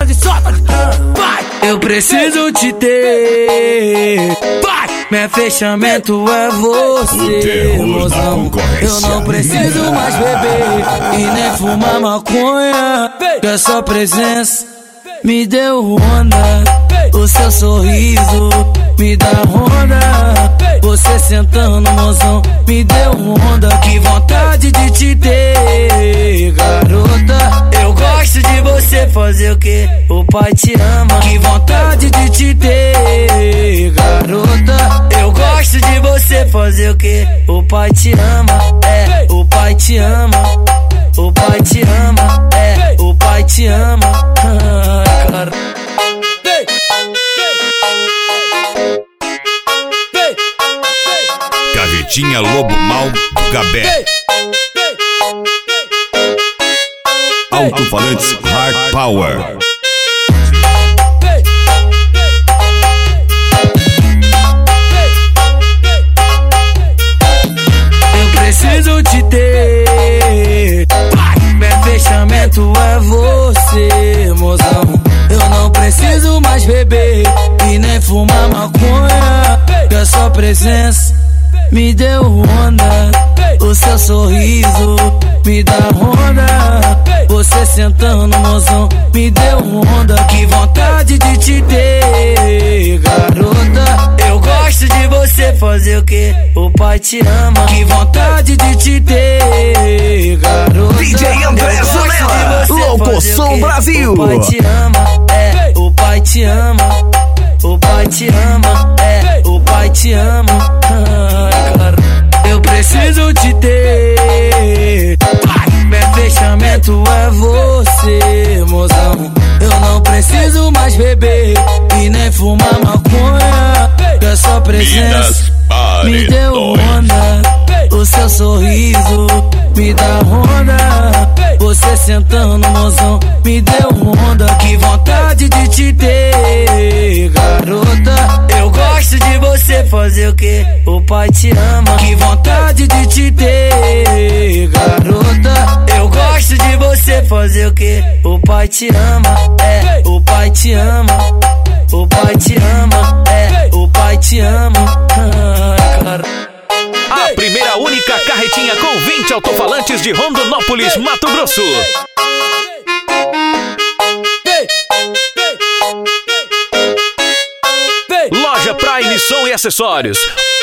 e solta. Vai! Eu preciso te ter. Vai! Meu fechamento é você, mozão. Eu não preciso mais beber e nem fumar maconha, que a sua presença me deu onda. O seu sorriso me dá onda. Você sentando, mozão, me deu onda. Que vontade de te ter, garota. Eu gosto de você, fazer o que? O pai te ama. Que vontade de te ter, garota. Eu gosto de você, fazer o que? O pai te ama. É, o pai te ama. O pai te ama. É, o pai te ama. Cara. Gavetinha Lobo Mal do Gabé. Alto-falantes Hard Power. Eu preciso te ter. Meu fechamento é você, mozão. Eu não preciso mais beber e nem fumar maconha, que a sua presença me deu onda. O seu sorriso me dá onda. Você sentando, mozão, me deu onda. Que vontade de te ter, garota. Eu gosto de você, fazer o que? O pai te ama. Que vontade de te ter, garota. DJ André Zanella, Locoção Brasil. O pai te ama, é, o pai te ama. O pai te ama, é, o pai te ama. Eu preciso te ter. Meu fechamento é você, mozão. Eu não preciso mais beber e nem fumar maconha, que a sua presença me deu onda. O seu sorriso me dá onda. Você sentando, mozão, me deu onda. Que vontade de te ter, garota. Eu gosto de você, fazer o que? O pai te ama. Que vontade de te ter, garota. Eu gosto de você, fazer o que? O pai te ama. É, o pai te ama. O pai te ama. É, o pai te ama. A primeira única carretinha com 20 alto-falantes de Rondonópolis, Mato Grosso. Loja Prime Som e Acessórios.